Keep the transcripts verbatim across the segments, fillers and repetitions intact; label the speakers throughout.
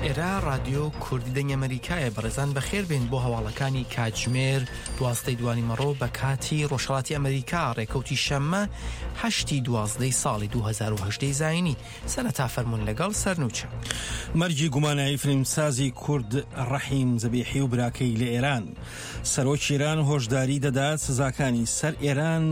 Speaker 1: ئێرە رادیۆ کوردی دەنگ ئەمریکایە. بەڕێزان بەخێر بێن بۆ هەواڵەکانی کاتژمێر دوازدەی دوانی مەڕۆ بە کاتی ڕۆژهەڵاتی ئەمریکا ڕێکەوتی شەممە هەشتی دوازدەی ساڵی دوو هەزار و هەژدە زاینی. سەرەتا فەرموون لەگەڵ سەرنووچە.
Speaker 2: مەرجی گومانایی فیلمسازی کورد ڕەحیم زەبیحی و براکەی لە ئێران. سەرۆکی ئێران هۆشداری دەدات سزاکانی سەر ئێران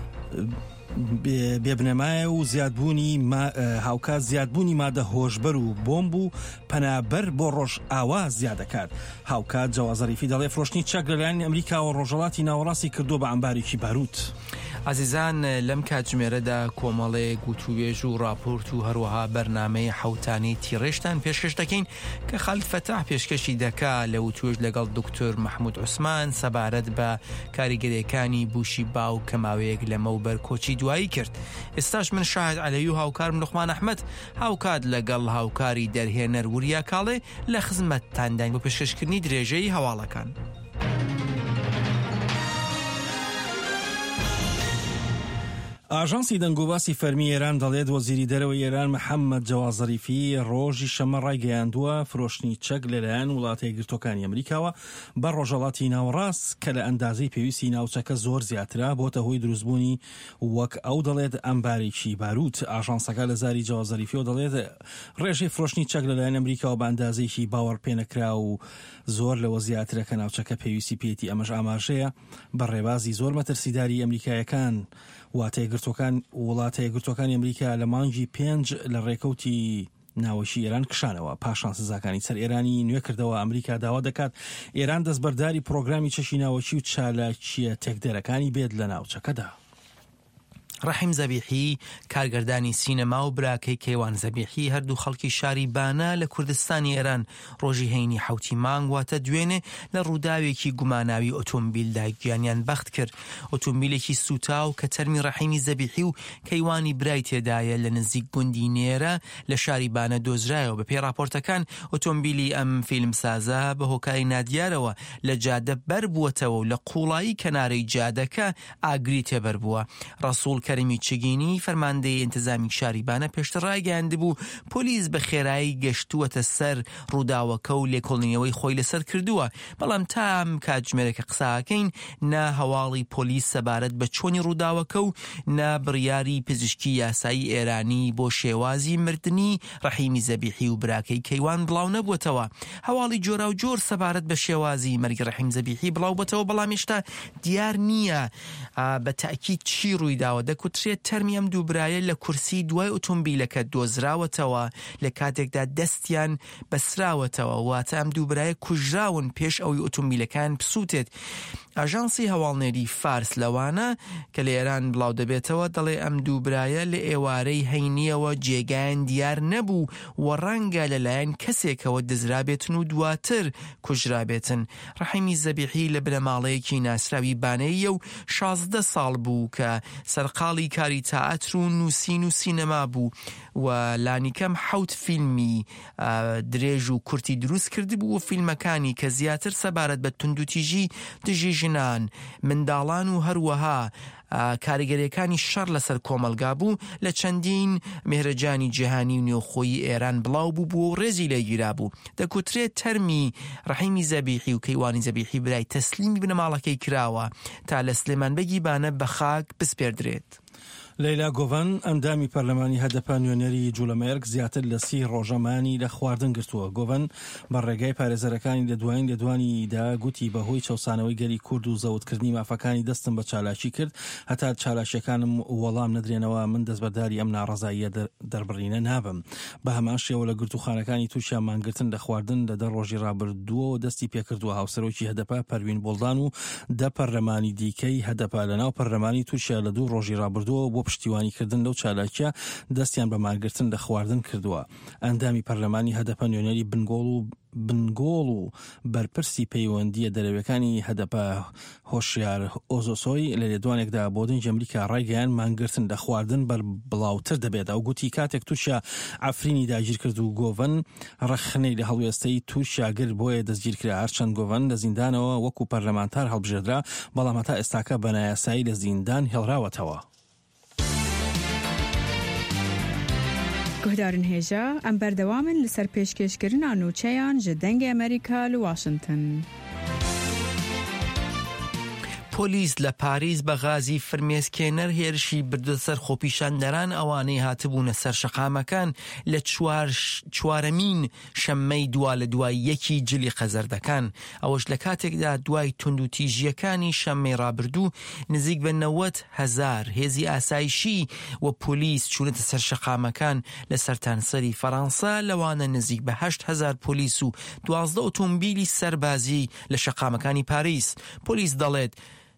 Speaker 2: بێبنەمایە و زیادبوونی هاوکات زیادبوونی مادە هۆشبەر و بۆمب و پەنابەر بۆ ڕۆژ ئاوا زیادەکات. هاوکات جەوازەریفی دەڵێ فرۆشتنی چەک لەلایەنی ئەمریکا و ڕۆژهەڵاتی ناوەڕاستی کردو بە ئەمبارێکی باروت.
Speaker 1: عزیزان لەم کاتژمێرەدا کۆمەڵەیە گوتوێژ و راپۆرت و هەروەها بەرنامەی حەوتانەی تیڕێژتان پێشکەش دەکەین کە خالید فەتاح پێشکەشی دەکا لە وتوێژ لەگەڵ دکتۆر محمود عوسمان سەبارەت بە کاریگەریەکانی بوشی باو کە ماوەیەک لە مەوبەر کۆچی دوایی کرد. ئێستاش من شاهد عەلەوی و هاوکارم لوقمان ئەحمەد هاوکات لەگەڵ هاوکاری دەرهێنەر وریا کاڵێ لە خزمەتتانداین بۆ پێشکەشکردنی درێژەی هەواڵەکان.
Speaker 2: ئاژانسی دەنگۆباسی فەرمی ئێران دەڵێت وەزیری دەرەوەی ئێران محەممەد جەوازەریفی ڕۆژی شەمە ڕایگەیاندووە فرۆشتنی چەک لەلایەن وڵاتە یەکگرتووەکانی ئەمریکاوە بە ڕۆژهەڵاتی ناوەڕاست کە لە ئەندازەی پێویستی ناوچەکە زۆر زیاترا بۆتە هۆی دروستبوونی وەک ئەو دەڵێت ئەمبارێکی باروت. ئاژانسەکە لە زاری جەوازەریفیەوە دەڵێت ڕێژەی فرۆشتنی چەک لەلایەن ئەمریکاوە بە ئەندازەیەکی باوەڕ پێنەکرا و زۆر لەوە زیاترە کە ناوچەکە پێویستی پێێتی ئەمەش ئاماژەیە بە ڕێبازی زۆر مەترسیداری ئەمریکایەکان واتە یەکگرتووەکان وڵاتە یەکگرتووەکانی ئەمریکا لە مانگی پێنج لە ڕێکەوتی ناوەشی ئێران کشانەوە. پاشان سزاکانی سەر ئێرانی نوێ کردەوە. ئەمریکا داوا دەکات ئێران دەستبەرداری پرۆگرامی چەشی ناوەشی و چالاکیە تێکدەرەکانی بێت لە ناوچەکەدا.
Speaker 1: ڕەحیم زەبیحی کارگەردانی سینەما و براکەی کەیوان زەبیحی هەردوو خەڵکی شاری بانا لە کوردستانی ئێران ڕۆژی هەینی حوتی مانگ واتە دوێنێ لە ڕووداوێکی گوماناوی ئۆتۆمبیلدا گیانیان بەخت کرد. ئۆتۆمبیلێکی سوتاو کە تەرمی ڕەحیمی زەبیحی و کەیوانی برای تێدایە لە نزیک گوندی نێرە لە شاری بانە دۆزرایەوە. بە پێی راپۆرتەکان ئۆتۆمبیلی ئەم فیلمسازە بە هۆکاری نادیارەوە لە جادە بەر بووەتەوە و لە قوڵایی کەنارەی جادەکە ئاگری تێبەر بووە. ڕەسوول کەریمی چگینی فەرماندەی ئینتزامی شاریبانە پێشتر ڕایگەیاند بوو پۆلیس بە خێرایی گەشتووەتە سەر ڕووداوەکە و لێکۆڵینەوەی خۆی لەسەر کردووە. بەڵام تام کاتژمێرەکە قساکەین نا هەواڵی پۆلیس سەبارەت بە چۆنی ڕووداوەکە و نا بڕیاری پزیشکی یاسایی ئێرانی بۆ شێوازی مردنی ڕەحیمی زەبیحی و براکەی کەیوان بڵاو نەبووەتەوە. هەواڵی جۆرا و جۆر سەبارەت بە شێوازی مەرگی ڕەحیم زەبیحی بڵاو بووەتەوە بەڵام هێشتا دیار نییە بە تاکید چی ڕوویداوە. دەکوترێت تەرمی ئەم دوو برایە لە کورسی دوای ئۆتۆمبیلەکە دۆزراوەتەوە لە کاتێکدا دەستیان بەسراوەتەوە واتە ئەم دوو برایە کوژراون پێش ئەوی ئۆتۆمبیلەکان بسووتێت. ئاژانسی هەواڵنێری فارس لەوانە کە لە ئێران بڵاو دەبێتەوە دەڵێ ئەم دوو برایە لە ئێوارەی هەینیەوە جێگایان دیار نەبوو و ڕەنگە لەلایەن کەسێکەوە دزرابێتن و دواتر کوژرابێتن. ڕەحیمی زەبیحی لە بنەماڵەیەکی ناسراوی بانەیە و شازدە ساڵ بوو کە سەرقاڵی کاری تەئەتر و نووسین و سینەما بوو و لانیکەم حەوت فیلمی درێژ و کورتی دروست کرد بوو و فیلمەکانی کە زیاتر سەبارەت بە توندوتیژی دژی ژنان منداڵان و هەروەها کاریگەریەکانی شەڕ لەسەر کۆمەلگا بوو لە چەندین مێرەجانی جیهانی و نێوخۆیی ئێران بڵاو بوو بوو و ڕێزی لێگیرا بوو. دەکوترێت تەرمی ڕەحیمی زەبیحی و کەیوانی زەبیحی برای تەسلیمی بنەماڵەکەی کراوە تا لە سلێمانبەگی بانە بە خاک بسپێردرێت.
Speaker 2: لەیلا گۆڤان ئەندامی پەرلەمانی هەدەپا نوێنەری جوولەمەرگ زیاتر لە سی ڕۆژەمانی لە خواردن گرتووە. گۆڤان بە ڕێگای پارێزەرەکانی لە دوایین لە دوانیدا گوتی بەهۆی چەسانەوەی گەری کورد و زەوتکردنی مافەکانی دەستم بە چالاکی کرد هەتا چالاشیەکانم وەڵام نەدرێنەوە من دەستبەرداری ئەم ناڕەزاییە دەربڕینە نابم. بە هەمان شێوە لە گرتوخانەکانی تووشیان مانگرتن لە خواردن لە دە ڕۆژی ڕابردووە دەستی پێکردووە. هاوسەرۆکی هەدەپا پەروین بۆڵدان و دە پەرلەمانی دیکەی هەدەپا لەناو پەرلەمانی تووشیا لە دوو ڕۆژی ڕابردووە بۆ پشتیوانیکردن لەو چالاکیە دەستیان بە ماگرتن لە خواردن کردووە. ئەندامی پەرلەمانی هەدەپا نوێنەری بنگۆڵ و بنگۆڵ و بەرپرسی پەیوەندیە دەرەوەکانی هەدەپا هۆشیار ئۆزۆسۆی لە لێدوانێکدا بۆ دەنگی ئەمریکا ڕایگەیان مانگرتن لە خواردن بەر بڵاوتر دەبێت. ئەو گوتی کاتێک تووشیا ئەفرینی داگیر کرد و گۆڤن ڕەخنەی لە هەڵوێستەی تووشیاگر بۆیە دەستگیرکرا. هەرچەند گۆڤن لە زیندانەوە وەکو پەرلەمانتار هەڵبژێردرا بەڵام هەتا ئێستاکە بە نایاسایی لە زیندان هێڵراوەتەوە.
Speaker 3: گهدارن هێژە ئەم بەردەوامن لەسەر پێشکەشکردنا نوچەیان ji dengê ئەمریکا li Washington.
Speaker 1: پۆلیس لە پاریس بە غازی فرمێسکێنەر هێرشی بردە سەر خۆپیشاندەران ئەوانەی هاتبوونە سەر شەقامەکان لە چوارەمین شەممەی دوا لە دوای یەکی جلی خەزەردەکان. ئەوەش لە کاتێکدا دوای تونند و تیژیەکانی شەممەی ڕابردوو نزیک بە نەوەت هەزار هێزی ئاسایشی و پۆلیس چوونەتە سەر شەقامەکان لە سەرتانسەری فەڕەنسا، لەوانە نزیک بە هەشت هەزار پۆلیس و دوازدە ئۆتۆمبیلی سەربازی لە شەقامەکانی پاریس. پۆلیس دەڵێت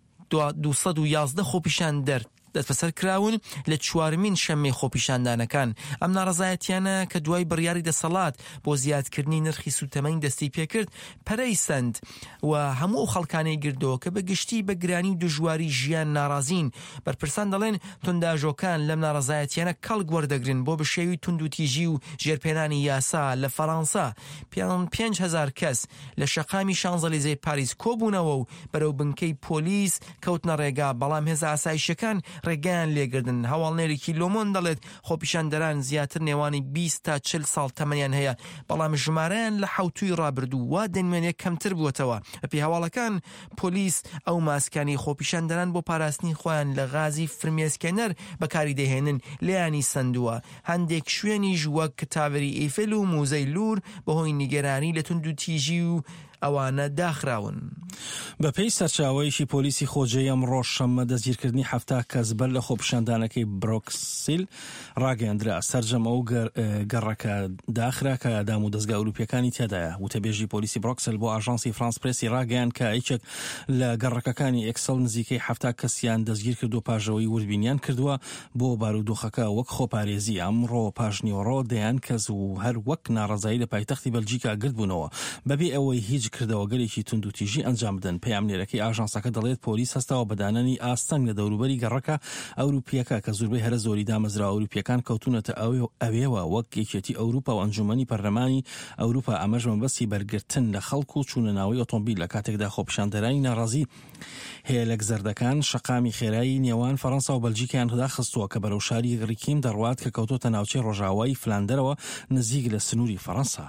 Speaker 1: دووسەد و یازدە خۆپیشاندەر دەستبەسەر کراون لە چوارمین شەممەی خۆپیشاندانەکان. ئەم ناڕەزایەتیانە کە دوای بڕیاری دەسەڵات بۆ زیادکردنی نرخی سوتەمەنی دەستی پێکرد پەرەیسەند و هەموو خەڵکانەی گردەوە کە بە گشتی بە گرانی و دژواری ژیان ناڕازین. بەرپرسان دەڵێن تونداژۆکان لەم ناڕەزایەتیانە کەڵک وەردەگرن بۆ بشێوی تونند و تیژی و ژێرپێنانی یاسا لە فەڕەنسا. پێنج هەزار کەس لە شەقامی شانزەلیزەی پاریس کۆبوونەوە و بەرەو بنکەی پۆلیس کەوتنە ڕێگا، بەڵام هێزە ئاسایشەکان ڕێگەیان لێگردن. هەواڵنێرێکی لۆمۆن دەڵێت خۆپیشاندەران زیاتر نێوانی بیست تا چل ساڵ تەمەنیان هەیە، بەڵام ژمارەیان لە حوتوی ڕابردوو وا دەنوێنێ کەمتر بووەتەوە. بەپێی هەواڵەکان پۆلیس ئەو ماسکانی خۆپیشاندەران بۆ پاراستنی خۆیان لە غازی فرمێسکێنەر بەکاری دەهێنن لیانی سندووە. هەندێک شوێنیش وەک تاڤەری ئیفل و موزەی لور بەهۆی نیگەرانی لە تونند و تیژی و ئەوانە داخراون.
Speaker 2: بەپێی سەرچاوەیەکی پۆلیسی خۆجێی ئەمڕۆ شەممە دەستگیرکردنی هەفتا کەس بەر لە خۆپیشاندانەکەی برۆکسیل ڕاگەیاندرا. سەرجەم ئەو گەڕەکە داخرا کە ئەدام و دەستگا ئەوروپیەکانی تیادایە. وتەبێژی پۆلیسی برۆکسل بۆ ئاژانسی فرانس پرێسی ڕاگەیان کە یەکێک لە گەڕەکەکانی ئێکسەڵ نزیکەی هەفتا کەسیان دەستگیر کردو پاژەوەی وردبینیان کردووە بۆ بارودۆخەکە وەک خۆپارێزی. ئەمڕۆ پاژنیۆڕۆ دەیان کەس و هەر وەک ناڕەزایی لە پایتەختی بەلجیکا گرتبوونەوە بەبێ ئەوەی هیچ کردەوەگەرێکی تونند و تیژی ئەنجام بدەن. پەیامنێرەکەی ئاژانسەکە دەڵێت پۆلیس هەستاوە بەدانانی ئاستەنگ لە دەوروبەری گەڕەکە ئەوروپیەکە کە زۆربەی هەرە زۆری دامەزرا ئەوروپیەکان کەوتونەتە ئەوێوە وەک یەکێتی ئەوروپا و ئەنجومەنی پەرلەمانی ئەوروپا. ئەمەش مەبەستی بەرگرتن لە خەڵک و چوونە ناوی ئۆتۆمبیل لە کاتێکدا خۆپیشاندەرانی ناڕازی هێلەک زەردەکان شەقامی خێرایی نێوان فەڕەنسا و بەلجیکیان داخستووە کە بەرەو شاری ڕیکیم دەڕوات کە کەوتۆتە ناوچەی ڕۆژاوای فلاندەرەوە نزیک لە سنووری فەڕەنسا.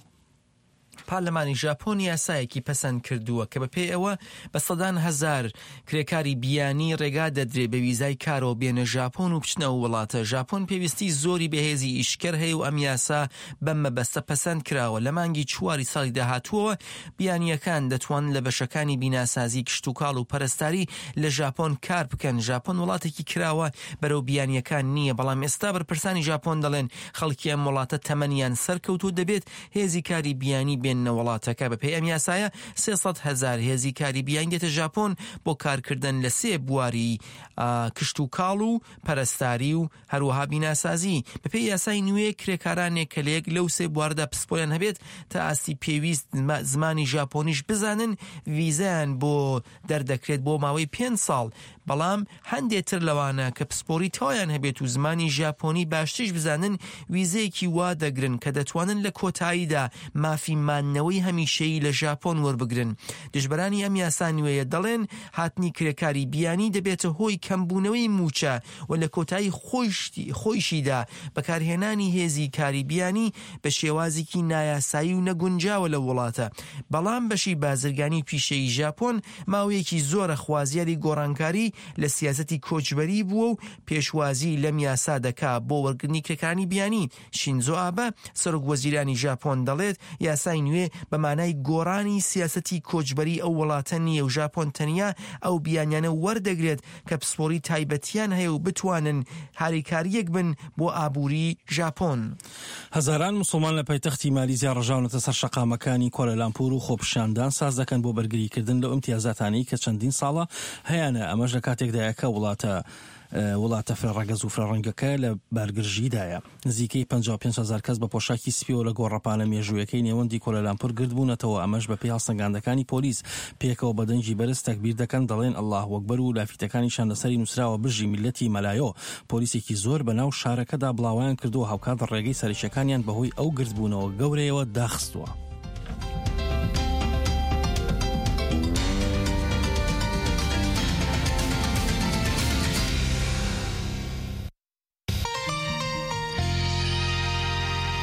Speaker 1: پارلەمانی ژاپۆن یاسایەکی پەسەند کردووە کە بەپێی ئەوە بە سەدان هەزار کرێکاری بیانی ڕێگا دەدرێ بە ویزای کارەوە بێنە ژاپۆن و بچنەوە وڵاتە. ژاپۆن پێویستی زۆری بەهێزی ئیشکەر هەیە و ئەم یاسا بەم مەبەستە پەسەند کراوە. لە مانگی چواری ساڵی داهاتووەوە بیانیەکان دەتوان لە بەشەکانی بیناسازی کشتوکاڵ و پەرستاری لە ژاپۆن کار بکەن. ژاپۆن وڵاتێکی کراوە بەرەو بیانیەکان نییە، بەڵام ئێستا بەرپرسانی ژاپۆن دەڵێن خەڵکی ئەم وڵاتە تەمەنیان سەرکەوتوو دەبێت هێزی کاری بیانی بێن وڵاتەکە. بەپێی ئەم یاسایە سێسەد هەزار هێزی کاری بیان دێتە ژاپۆن بۆ کارکردن لە سێ بواری کشت و کاڵ و پەرستاری و هەروەها بیناسازی. بەپێی یاسای نوێ کرێکارانێک کە لەیەک لەو سێ بواردا پسپۆلیان هەبێت تا ئاستی پێویست زمانی ژاپۆنیش بزانن ویزایان بۆ دەردەکرێت بۆ ماوەی پێنج ساڵ. بەڵام هەندێکتر لەوانە کە پسپۆری تەوایان هەبێت و زمانی ژاپۆنی باشتیش بزانن ویزەیەکی وا دەگرن کە دەتوانن لە کۆتاییدا مافی مانەوەی هەمیشەیی لە ژاپۆن وەربگرن. دژبەرانی ئەم یاسا نوێیە دەڵێن هاتنی کرێکاری بیانی دەبێتە هۆی کەمبوونەوەی موچە و لە کۆتایی خۆیشیدا بەکارهێنانی هێزی کاری بیانی بە شێوازێکی نایاسایی و نەگونجاوە لە وڵاتە. بەڵام بەشی بازرگانی پیشەی ژاپۆن ماوەیەکی زۆرە خوازیاری گۆڕانکاری لە سیاسەتی کۆچبەری بووە و پێشوازی لەم یاسا دەکا بۆ وەرگرتنی کرێکارانی بیانی. شینزۆ ئابە سەرۆک وەزیرانی ژاپۆن دەڵێت یاسای نوێ بە مانای گۆڕانی سیاسەتی کۆچبەری ئەو وڵاتە نیە و ژاپۆن تەنیا ئەو بیانیانە وەردەگرێت کە پسپۆری تایبەتیان هەیە و بتوانن هاریکاریەک بن بۆ ئابووری ژاپۆن.
Speaker 2: هەزاران موسڵمان لە پایتەختی مالیزیا ڕژاونەتە سەر شەقامەکانی کۆلالامپور و خۆپیشاندان ساز دەکەن بۆ بەرگریکردن لەو ئیمتیازاتانەی کە چەندین ساڵە هەیەنە. ئەمەش لە کاتێکدایەکە وڵاتە وڵاتە فرێڕەگەز و فرێڕەنگەکە لە بارگرژیدایە. نزیکەی پەنجا و پێنج هەزار کەس بە پۆشاکی سپیەوە لە گۆڕەپانە مێژوویەکەی نێوەندی کۆلالامپور گردبوونەتەوە. ئەمەش بەپێی هەڵسەنگاندەکانی پۆلیس پێکەوە بەدەنجی بەرز تەکبیر دەکەن، دەڵێن ئەڵڵاهو ئەکبەر و لافیتەکانیشان لەسەری نووسراوە بژی میلەتی مەلایۆ. پۆلیسێکی زۆر بەناو شارەکەدا بڵاویان کردووە هاوکات ڕێگەی سەرچەکانیان بەهۆی ئەو گردبوونەوە گەورەیەوە داخستووە.